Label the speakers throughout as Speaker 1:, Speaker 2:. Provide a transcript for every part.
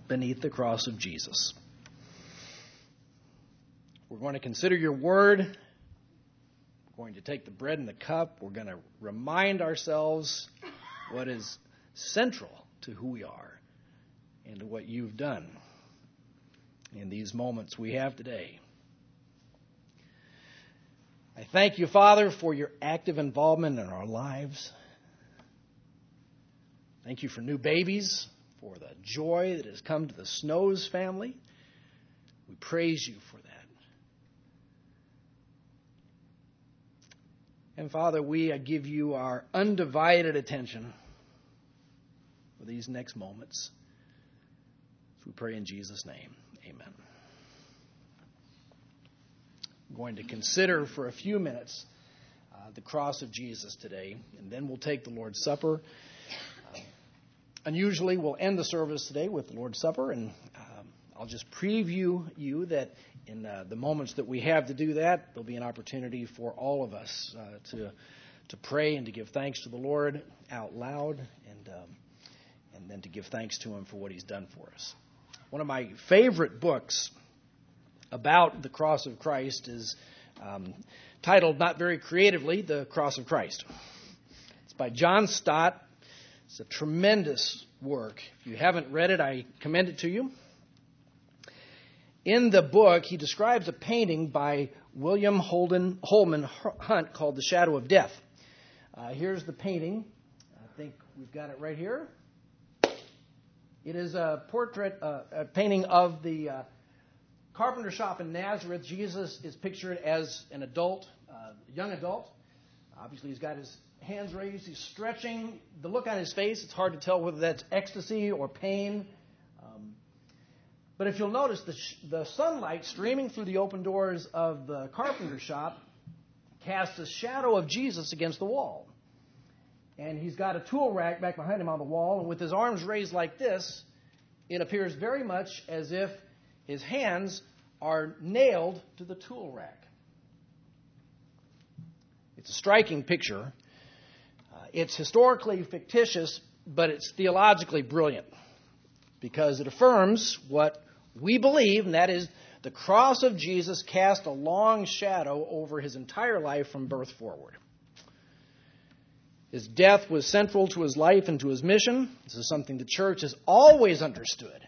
Speaker 1: beneath the cross of Jesus. We're going to consider your word. We're going to take the bread and the cup. We're going to remind ourselves what is central to who we are and to what you've done in these moments we have today. I thank you, Father, for your active involvement in our lives. Thank you for new babies, for the joy that has come to the Snows family. We praise you for that. And Father, we give you our undivided attention for these next moments. So we pray in Jesus' name. Amen. I'm going to consider for a few minutes the cross of Jesus today, and then we'll take the Lord's Supper. Unusually, we'll end the service today with the Lord's Supper, and I'll just preview you that in the moments that we have to do that, there'll be an opportunity for all of us to pray and to give thanks to the Lord out loud, and then to give thanks to Him for what He's done for us. One of my favorite books about the cross of Christ is titled, not very creatively, The Cross of Christ. It's by John Stott. It's a tremendous work. If you haven't read it, I commend it to you. In the book, he describes a painting by William Holman Hunt called The Shadow of Death. Here's the painting. I think we've got it right here. It is a portrait, a painting of the carpenter shop in Nazareth. Jesus is pictured as an adult, young adult. Obviously, he's got his hands raised. He's stretching. The look on his face, it's hard to tell whether that's ecstasy or pain. But if you'll notice, the sunlight streaming through the open doors of the carpenter shop casts a shadow of Jesus against the wall. And he's got a tool rack back behind him on the wall, and with his arms raised like this, it appears very much as if his hands are nailed to the tool rack. It's a striking picture. It's historically fictitious, but it's theologically brilliant because it affirms what we believe, and that is the cross of Jesus cast a long shadow over his entire life from birth forward. His death was central to his life and to his mission. This is something the church has always understood.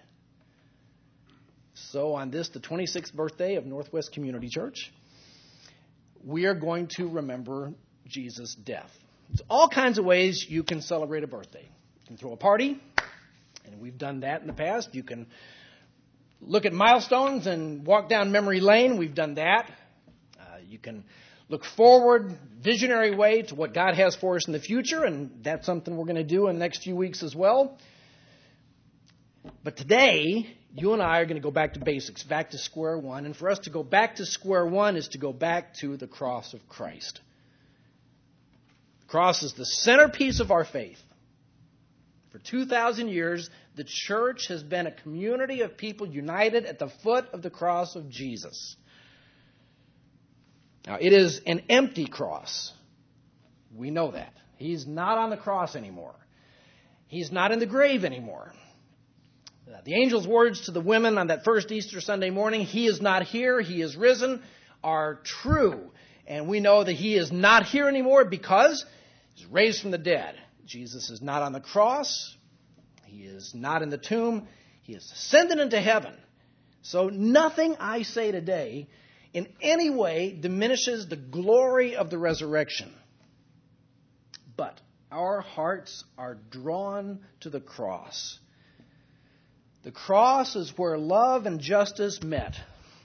Speaker 1: So on this, the 26th birthday of Northwest Community Church, we are going to remember Jesus' death. There's all kinds of ways you can celebrate a birthday. You can throw a party, and we've done that in the past. You can look at milestones and walk down memory lane. We've done that. You can look forward, visionary way to what God has for us in the future, and that's something we're going to do in the next few weeks as well. But today, you and I are going to go back to basics, back to square one. And for us to go back to square one is to go back to the cross of Christ. The cross is the centerpiece of our faith. For 2,000 years, the church has been a community of people united at the foot of the cross of Jesus. Now, it is an empty cross. We know that. He's not on the cross anymore. He's not in the grave anymore. The angel's words to the women on that first Easter Sunday morning, "He is not here, he is risen," are true. And we know that he is not here anymore because he's raised from the dead. Jesus is not on the cross. He is not in the tomb. He is ascended into heaven. So nothing I say today in any way diminishes the glory of the resurrection. But our hearts are drawn to the cross. The cross is where love and justice met.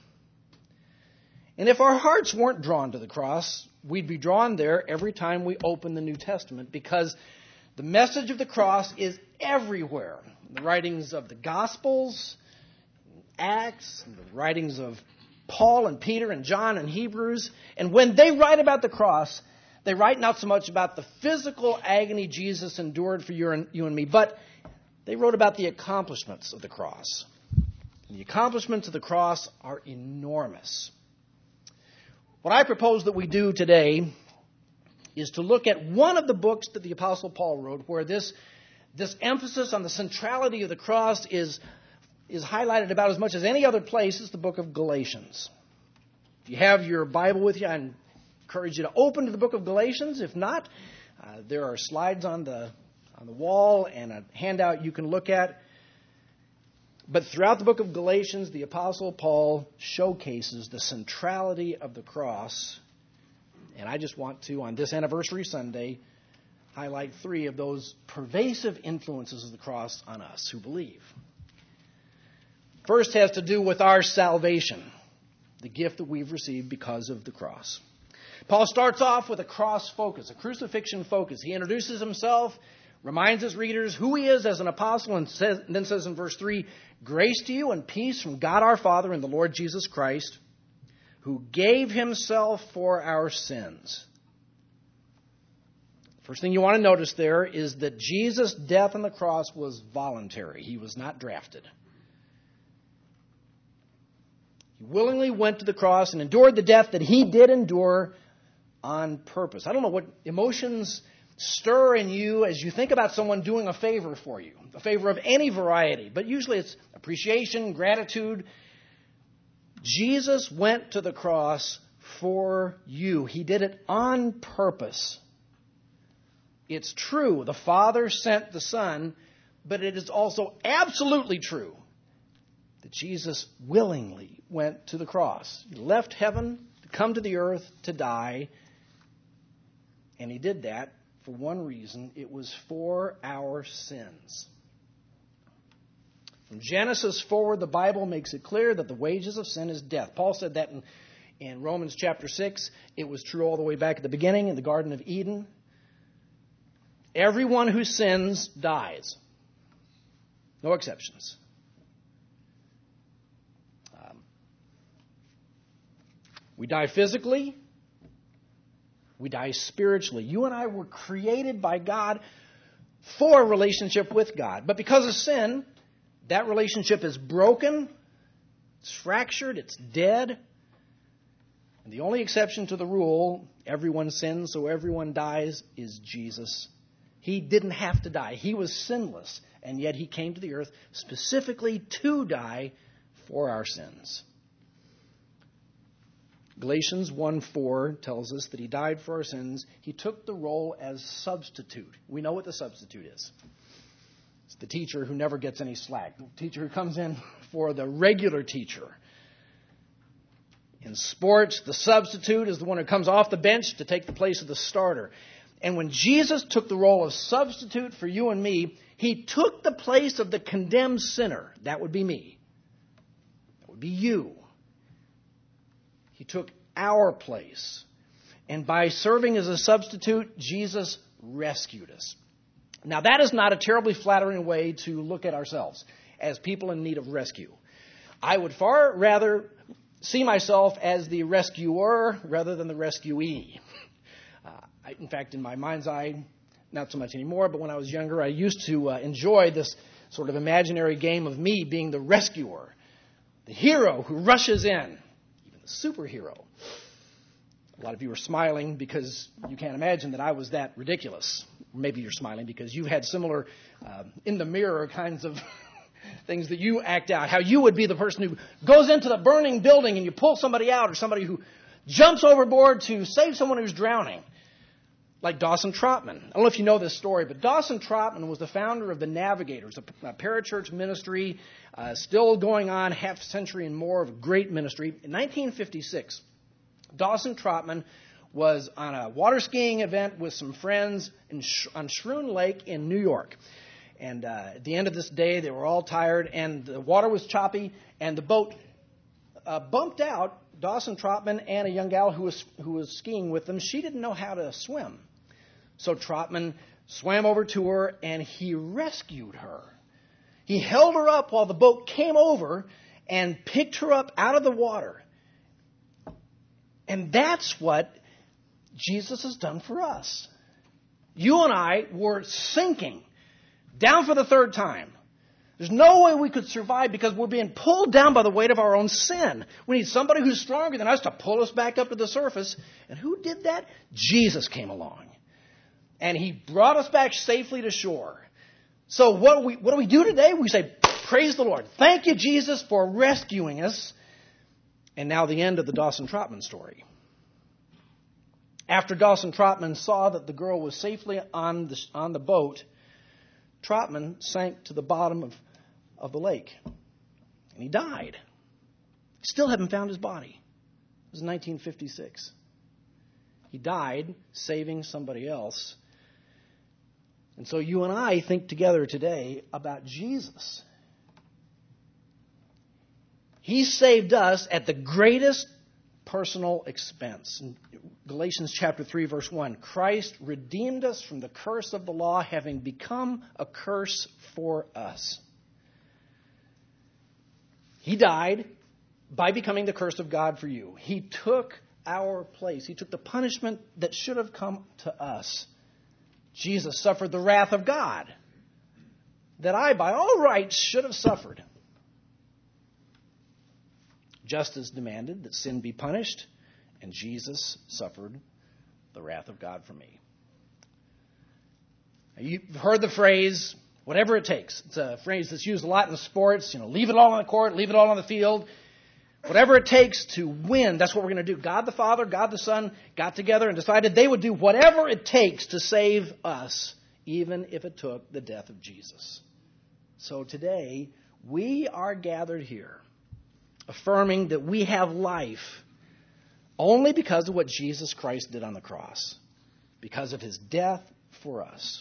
Speaker 1: And if our hearts weren't drawn to the cross, we'd be drawn there every time we open the New Testament because the message of the cross is everywhere. The writings of the Gospels, Acts, and the writings of Paul and Peter and John and Hebrews. And when they write about the cross, they write not so much about the physical agony Jesus endured for you and me, but they wrote about the accomplishments of the cross. And the accomplishments of the cross are enormous. What I propose that we do today is to look at one of the books that the Apostle Paul wrote where this emphasis on the centrality of the cross is is highlighted about as much as any other place is the book of Galatians. If you have your Bible with you, I encourage you to open to the book of Galatians. If not, there are slides on the wall and a handout you can look at. But throughout the book of Galatians, the Apostle Paul showcases the centrality of the cross. And I just want to, on this anniversary Sunday, highlight 3 of those pervasive influences of the cross on us who believe. First has to do with our salvation, the gift that we've received because of the cross. Paul starts off with a cross focus, a crucifixion focus. He introduces himself, reminds his readers who he is as an apostle, and then says in verse 3, "Grace to you and peace from God our Father and the Lord Jesus Christ, who gave himself for our sins." First thing you want to notice there is that Jesus' death on the cross was voluntary. He was not drafted. He willingly went to the cross and endured the death that he did endure on purpose. I don't know what emotions stir in you as you think about someone doing a favor for you, a favor of any variety, but usually it's appreciation, gratitude. Jesus went to the cross for you. He did it on purpose. It's true, the Father sent the Son, but it is also absolutely true that Jesus willingly went to the cross. He left heaven to come to the earth to die, and he did that for one reason. It was for our sins. From Genesis forward, the Bible makes it clear that the wages of sin is death. Paul said that in Romans chapter 6. It was true all the way back at the beginning in the Garden of Eden. Everyone who sins dies. No exceptions. We die physically. We die spiritually. You and I were created by God for a relationship with God. But because of sin, that relationship is broken, it's fractured, it's dead. And the only exception to the rule, everyone sins, so everyone dies, is Jesus. He didn't have to die. He was sinless, and yet he came to the earth specifically to die for our sins. Galatians 1:4 tells us that he died for our sins. He took the role as substitute. We know what the substitute is. It's the teacher who never gets any slack. The teacher who comes in for the regular teacher. In sports, the substitute is the one who comes off the bench to take the place of the starter. And when Jesus took the role of substitute for you and me, he took the place of the condemned sinner. That would be me. That would be you. He took our place. And by serving as a substitute, Jesus rescued us. Now, that is not a terribly flattering way to look at ourselves as people in need of rescue. I would far rather see myself as the rescuer rather than the rescuee. In fact, in my mind's eye, not so much anymore, but when I was younger, I used to enjoy this sort of imaginary game of me being the rescuer, the hero who rushes in. Superhero. A lot of you are smiling because you can't imagine that I was that ridiculous. Maybe you're smiling because you've had similar in the mirror kinds of things that you act out. How you would be the person who goes into the burning building and you pull somebody out, or somebody who jumps overboard to save someone who's drowning. Like Dawson Trotman. I don't know if you know this story, but Dawson Trotman was the founder of the Navigators, a parachurch ministry, still going on half a century and more of great ministry. In 1956, Dawson Trotman was on a water skiing event with some friends on Schroon Lake in New York. And at the end of this day, they were all tired, and the water was choppy, and the boat bumped out Dawson Trotman and a young gal who was skiing with them. She didn't know how to swim. So Trotman swam over to her, and he rescued her. He held her up while the boat came over and picked her up out of the water. And that's what Jesus has done for us. You and I were sinking down for the third time. There's no way we could survive because we're being pulled down by the weight of our own sin. We need somebody who's stronger than us to pull us back up to the surface. And who did that? Jesus came along. And he brought us back safely to shore. So what do we do today? We say, Praise the Lord. Thank you, Jesus, for rescuing us. And now the end of the Dawson Trotman story. After Dawson Trotman saw that the girl was safely on the boat, Trotman sank to the bottom of the lake. And he died. Still haven't found his body. It was 1956. He died saving somebody else. And so you and I think together today about Jesus. He saved us at the greatest personal expense. In Galatians chapter 3, verse 1, Christ redeemed us from the curse of the law, having become a curse for us. He died by becoming the curse of God for you. He took our place. He took the punishment that should have come to us. Jesus suffered the wrath of God that I, by all rights, should have suffered. Justice demanded that sin be punished, and Jesus suffered the wrath of God for me. Now, you've heard the phrase, whatever it takes. It's a phrase that's used a lot in sports. Leave it all on the court, leave it all on the field. Whatever it takes to win, that's what we're going to do. God the Father, God the Son got together and decided they would do whatever it takes to save us, even if it took the death of Jesus. So today, we are gathered here, affirming that we have life only because of what Jesus Christ did on the cross, because of his death for us.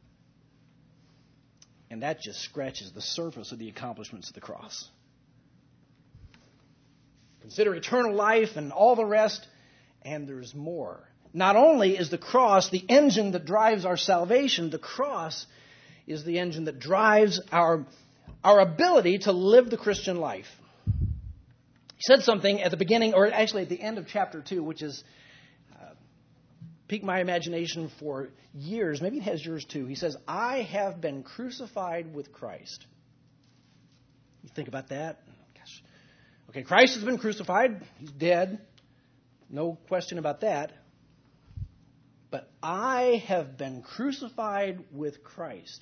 Speaker 1: And that just scratches the surface of the accomplishments of the cross. Consider eternal life and all the rest, and there's more. Not only is the cross the engine that drives our salvation, the cross is the engine that drives our ability to live the Christian life. He said something at the beginning, or actually at the end of chapter 2, which has piqued my imagination for years. Maybe it has yours too. He says, I have been crucified with Christ. You think about that? Gosh. Okay, Christ has been crucified. He's dead. No question about that. But I have been crucified with Christ.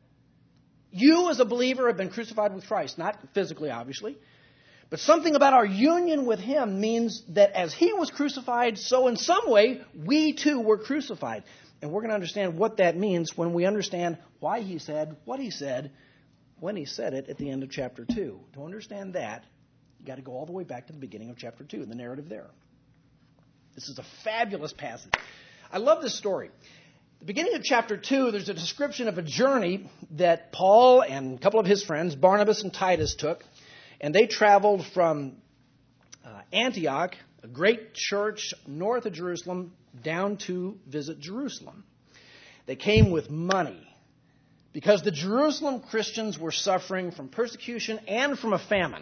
Speaker 1: You as a believer have been crucified with Christ. Not physically, obviously. But something about our union with him means that as he was crucified, so in some way, we too were crucified. And we're going to understand what that means when we understand why he said what he said when he said it at the end of chapter 2. To understand that, you've got to go all the way back to the beginning of chapter 2, the narrative there. This is a fabulous passage. I love this story. At the beginning of chapter 2, there's a description of a journey that Paul and a couple of his friends, Barnabas and Titus, took. And they traveled from Antioch, a great church north of Jerusalem, down to visit Jerusalem. They came with money because the Jerusalem Christians were suffering from persecution and from a famine.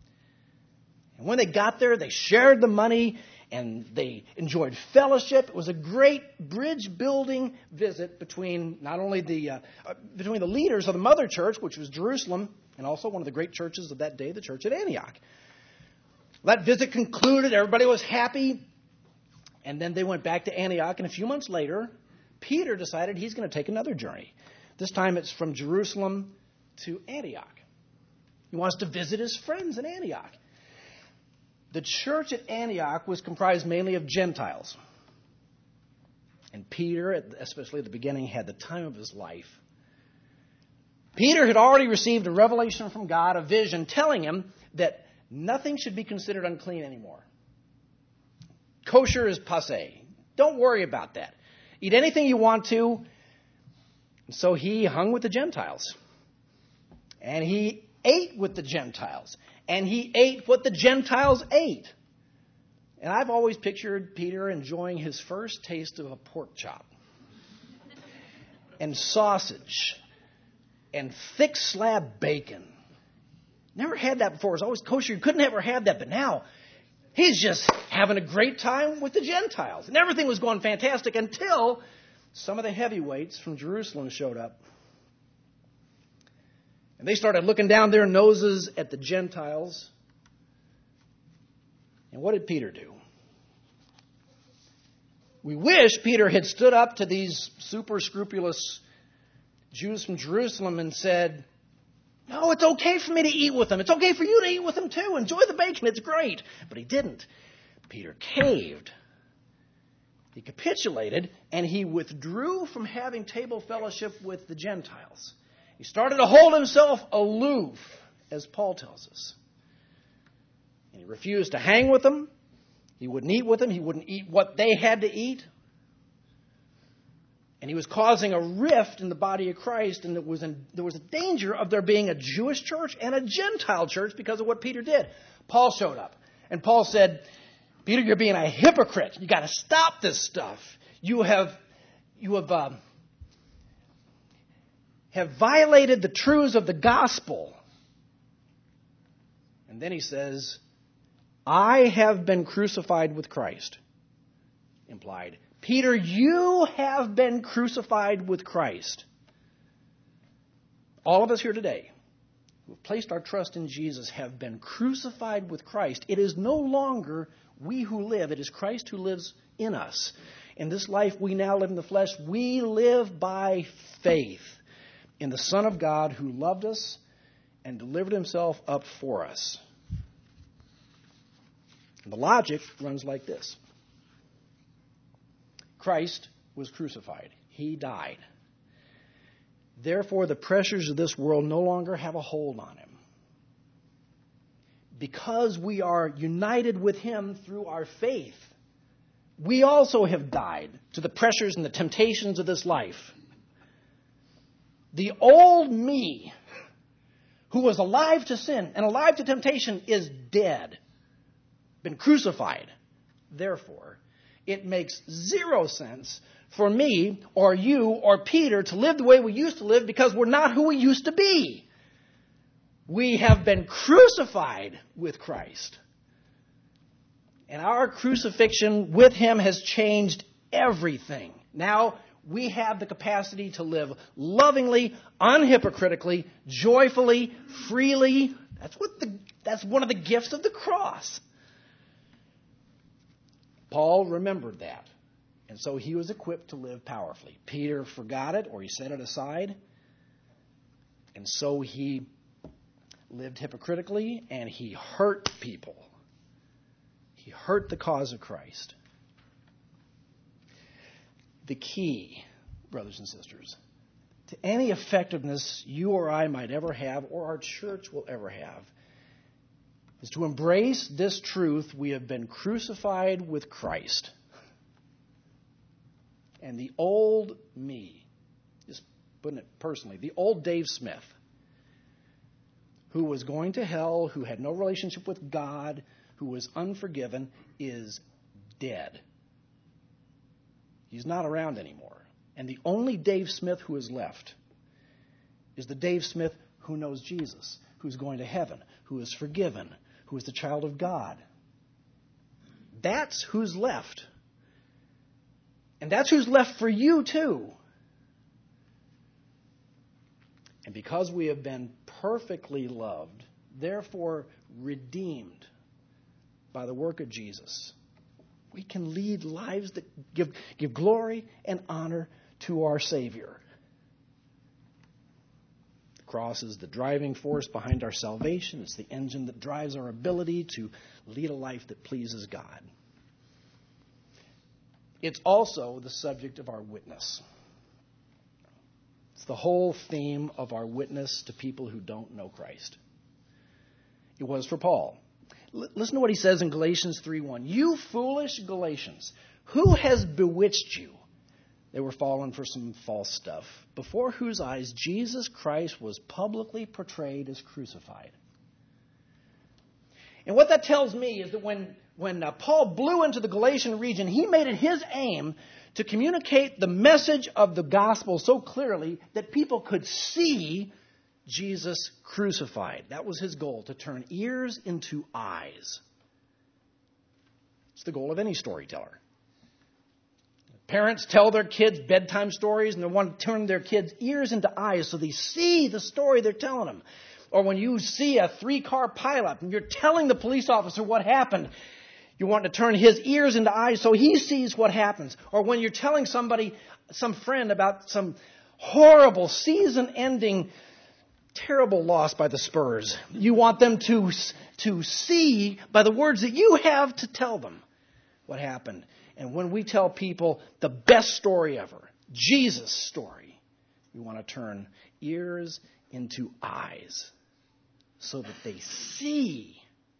Speaker 1: And when they got there, they shared the money and they enjoyed fellowship. It was a great bridge-building visit between not only between the leaders of the mother church, which was Jerusalem, and also one of the great churches of that day, the church at Antioch. That visit concluded. Everybody was happy. And then they went back to Antioch. And a few months later, Peter decided he's going to take another journey. This time it's from Jerusalem to Antioch. He wants to visit his friends in Antioch. The church at Antioch was comprised mainly of Gentiles. And Peter, especially at the beginning, had the time of his life. Peter had already received a revelation from God, a vision, telling him that nothing should be considered unclean anymore. Kosher is passé. Don't worry about that. Eat anything you want to. And so he hung with the Gentiles. And he ate with the Gentiles. And he ate what the Gentiles ate. And I've always pictured Peter enjoying his first taste of a pork chop. And sausage. And thick slab bacon. Never had that before. It was always kosher. You couldn't ever have that. But now, he's just having a great time with the Gentiles. And everything was going fantastic until some of the heavyweights from Jerusalem showed up. And they started looking down their noses at the Gentiles. And what did Peter do? We wish Peter had stood up to these super scrupulous Jews from Jerusalem and said, No, it's okay for me to eat with them. It's okay for you to eat with them too. Enjoy the bacon. It's great. But he didn't. Peter caved. He capitulated, and he withdrew from having table fellowship with the Gentiles. He started to hold himself aloof, as Paul tells us. And he refused to hang with them. He wouldn't eat with them. He wouldn't eat what they had to eat. And he was causing a rift in the body of Christ, and there was a danger of there being a Jewish church and a Gentile church because of what Peter did. Paul showed up, and Paul said, Peter, you're being a hypocrite. You got to stop this stuff. You have violated the truths of the gospel. And then he says, I have been crucified with Christ. Implied, Peter, you have been crucified with Christ. All of us here today who have placed our trust in Jesus have been crucified with Christ. It is no longer we who live. It is Christ who lives in us. In this life we now live in the flesh. We live by faith in the Son of God who loved us and delivered himself up for us. And the logic runs like this. Christ was crucified. He died. Therefore, the pressures of this world no longer have a hold on him. Because we are united with him through our faith, we also have died to the pressures and the temptations of this life. The old me, who was alive to sin and alive to temptation, is dead, been crucified. Therefore, it makes zero sense for me or you or Peter to live the way we used to live because we're not who we used to be. We have been crucified with Christ. And our crucifixion with him has changed everything. Now we have the capacity to live lovingly, unhypocritically, joyfully, freely. That's one of the gifts of the cross. Paul remembered that. And so he was equipped to live powerfully. Peter forgot it, or he set it aside. And so he lived hypocritically, and he hurt people. He hurt the cause of Christ. The key, brothers and sisters, to any effectiveness you or I might ever have, or our church will ever have, is to embrace this truth: we have been crucified with Christ. And the old me, just putting it personally, the old Dave Smith, who was going to hell, who had no relationship with God, who was unforgiven, is dead. He's not around anymore. And the only Dave Smith who is left is the Dave Smith who knows Jesus, who's going to heaven, who is forgiven, who is the child of God. That's who's left. And that's who's left for you too. And because we have been perfectly loved, therefore redeemed by the work of Jesus, we can lead lives that give glory and honor to our Savior. The cross is the driving force behind our salvation. It's the engine that drives our ability to lead a life that pleases God. It's also the subject of our witness. It's the whole theme of our witness to people who don't know Christ. It was for Paul. Listen to what he says in Galatians 3:1. You foolish Galatians, who has bewitched you? They were falling for some false stuff, before whose eyes Jesus Christ was publicly portrayed as crucified. And what that tells me is that when Paul blew into the Galatian region, he made it his aim to communicate the message of the gospel so clearly that people could see Jesus crucified. That was his goal, to turn ears into eyes. It's the goal of any storyteller. Parents tell their kids bedtime stories and they want to turn their kids' ears into eyes so they see the story they're telling them. Or when you see a 3-car pileup and you're telling the police officer what happened, you want to turn his ears into eyes so he sees what happens. Or when you're telling somebody, some friend, about some horrible season-ending terrible loss by the Spurs. You want them to see by the words that you have to tell them what happened. And when we tell people the best story ever, Jesus' story, we want to turn ears into eyes so that they see.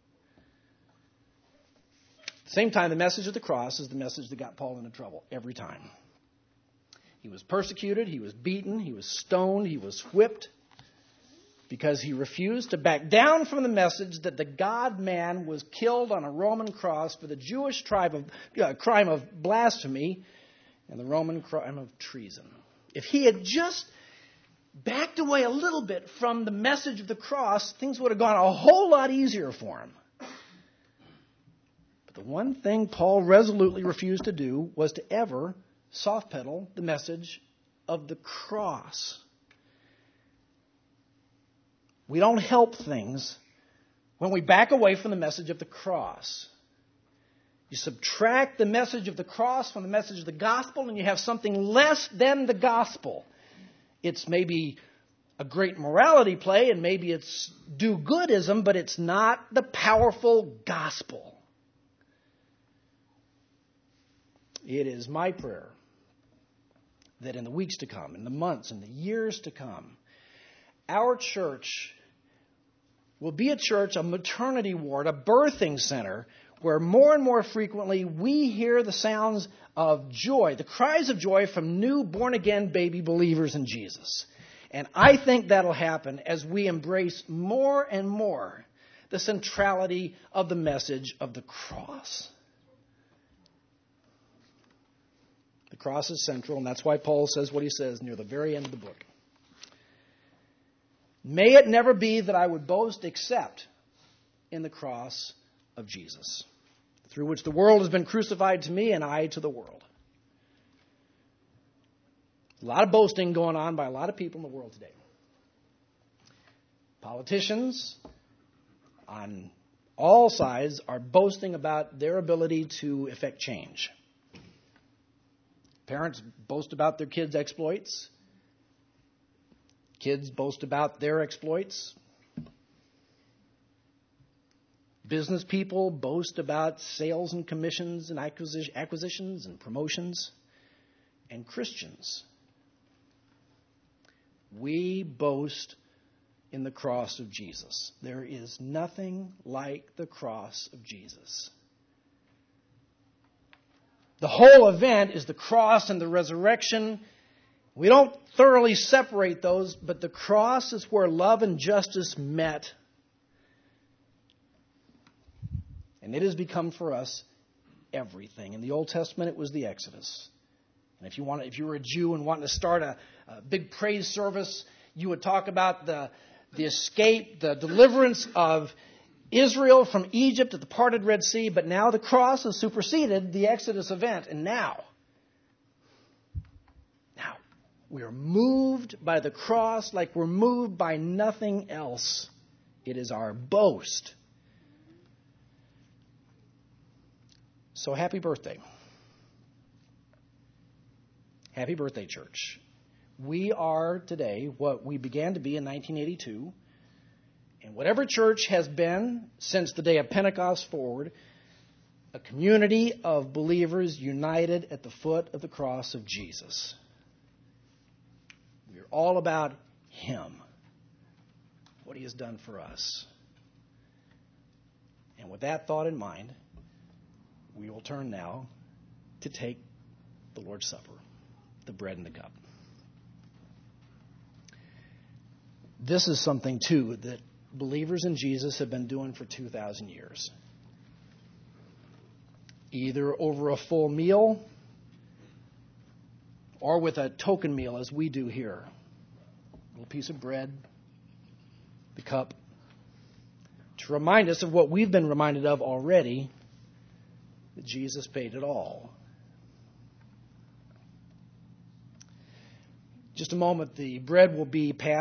Speaker 1: At the same time, the message of the cross is the message that got Paul into trouble every time. He was persecuted, he was beaten, he was stoned, he was whipped because he refused to back down from the message that the God-man was killed on a Roman cross for the Jewish crime of blasphemy and the Roman crime of treason. If he had just backed away a little bit from the message of the cross, things would have gone a whole lot easier for him. But the one thing Paul resolutely refused to do was to ever soft pedal the message of the cross. We don't help things when we back away from the message of the cross. You subtract the message of the cross from the message of the gospel and you have something less than the gospel. It's maybe a great morality play and maybe it's do-goodism, but it's not the powerful gospel. It is my prayer that in the weeks to come, in the months, in the years to come, our church will be a church, a maternity ward, a birthing center, where more and more frequently we hear the sounds of joy, the cries of joy from new born-again baby believers in Jesus. And I think that'll happen as we embrace more and more the centrality of the message of the cross. The cross is central, and that's why Paul says what he says near the very end of the book. May it never be that I would boast except in the cross of Jesus, through which the world has been crucified to me and I to the world. A lot of boasting going on by a lot of people in the world today. Politicians on all sides are boasting about their ability to effect change. Parents boast about their kids' exploits. Kids boast about their exploits. Business people boast about sales and commissions and acquisitions and promotions. And Christians, we boast in the cross of Jesus. There is nothing like the cross of Jesus. The whole event is the cross and the resurrection. We don't thoroughly separate those, but the cross is where love and justice met. And it has become for us everything. In the Old Testament, it was the Exodus. And if you were a Jew and wanted to start a big praise service, you would talk about the escape, the deliverance of Israel from Egypt at the parted Red Sea. But now the cross has superseded the Exodus event. And now we are moved by the cross like we're moved by nothing else. It is our boast. So happy birthday. Happy birthday, church. We are today what we began to be in 1982. And whatever church has been since the day of Pentecost forward, a community of believers united at the foot of the cross of Jesus. We're all about Him, what He has done for us. And with that thought in mind, we will turn now to take the Lord's Supper, the bread and the cup. This is something, too, that believers in Jesus have been doing for 2,000 years. Either over a full meal or with a token meal, as we do here. A little piece of bread, the cup, to remind us of what we've been reminded of already, that Jesus paid it all. Just a moment, the bread will be passed.